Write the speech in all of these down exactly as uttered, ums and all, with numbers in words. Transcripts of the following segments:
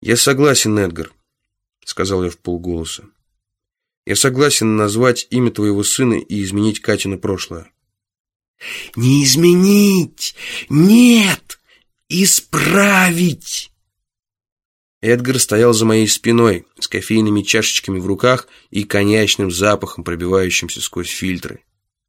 «Я согласен, Эдгар», — сказал я вполголоса. «Я согласен назвать имя твоего сына и изменить Катина прошлое». «Не изменить! Нет! Исправить!» Эдгар стоял за моей спиной с кофейными чашечками в руках и коньячным запахом, пробивающимся сквозь фильтры.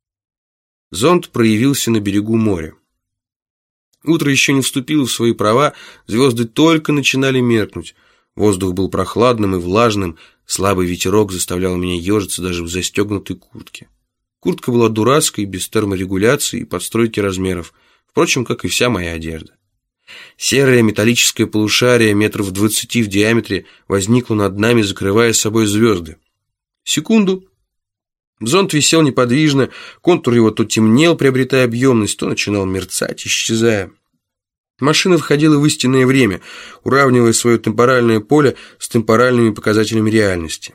Зонд проявился на берегу моря. Утро еще не вступило в свои права, звезды только начинали меркнуть. Воздух был прохладным и влажным, слабый ветерок заставлял меня ежиться даже в застегнутой куртке. Куртка была дурацкой, без терморегуляции и подстройки размеров, впрочем, как и вся моя одежда. Серое металлическое полушарие метров двадцати в диаметре возникло над нами, закрывая собой звезды. Секунду. Зонд висел неподвижно, контур его то темнел, приобретая объемность, то начинал мерцать, исчезая. Машина входила в истинное время, уравнивая свое темпоральное поле с темпоральными показателями реальности.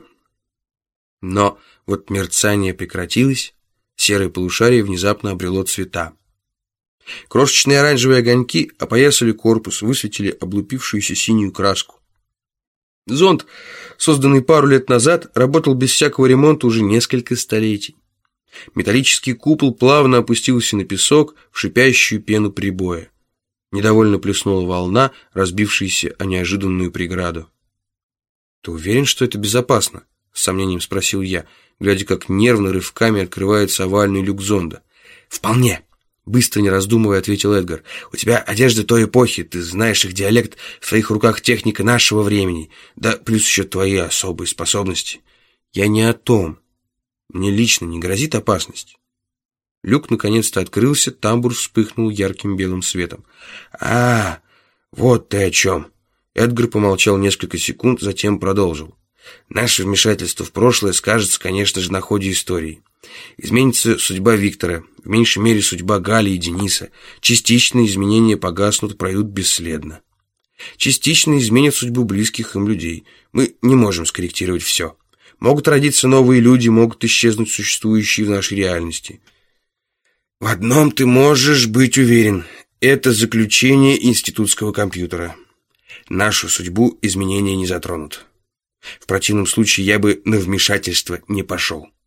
Но вот мерцание прекратилось, серое полушарие внезапно обрело цвета. Крошечные оранжевые огоньки опоясали корпус, высветили облупившуюся синюю краску. Зонд, созданный пару лет назад, работал без всякого ремонта уже несколько столетий. Металлический купол плавно опустился на песок в шипящую пену прибоя. Недовольно плеснула волна, разбившаяся о неожиданную преграду. «Ты уверен, что это безопасно?» — с сомнением спросил я, глядя, как нервно рывками открывается овальный люк зонда. «Вполне!» — быстро не раздумывая ответил Эдгар. «У тебя одежда той эпохи, ты знаешь их диалект, в твоих руках техника нашего времени, да плюс еще твои особые способности». «Я не о том. Мне лично не грозит опасность». Люк наконец-то открылся, тамбур вспыхнул ярким белым светом. «А, вот ты о чем!» Эдгар помолчал несколько секунд, затем продолжил. «Наше вмешательство в прошлое скажется, конечно же, на ходе истории. Изменится судьба Виктора, в меньшей мере судьба Гали и Дениса. Частичные изменения погаснут, пройдут бесследно. Частично изменят судьбу близких им людей. Мы не можем скорректировать все. Могут родиться новые люди, могут исчезнуть существующие в нашей реальности. В одном ты можешь быть уверен. Это заключение институтского компьютера. Нашу судьбу изменения не затронут. В противном случае я бы на вмешательство не пошел».